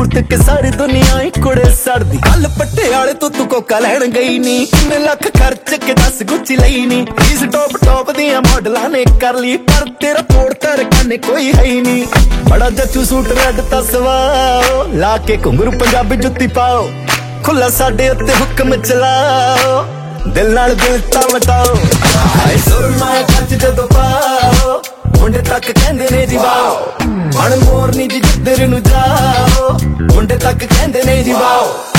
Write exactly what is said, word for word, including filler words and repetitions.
Suit के सारी दुनिया ही कुड़े सड़दी। कल पटियाले तो तू कोका लैन गई नी, किन्ने लख खर्च के दस गुच्ची लई नी। इस टॉप टॉप दियां मॉडलां ने कर ली, पर तेरा तोड़ तर कन्ने कोई है ही नी। बड़ा जचू सूट रेड ता सवाओ, ला के घुंगरू पंजाबी जुत्ती पाओ, खुला साडे उत्ते हुक्म चलाओ, दिल नाल दिल ता वटाओ। हाय सुरमा खर्च जदों पाओ, मुंडे तक कहंदे ने जी वाओ, मन मोरनी जी जिधर नू जाओ, मुंडे तक कहंदे ने जी वाओ।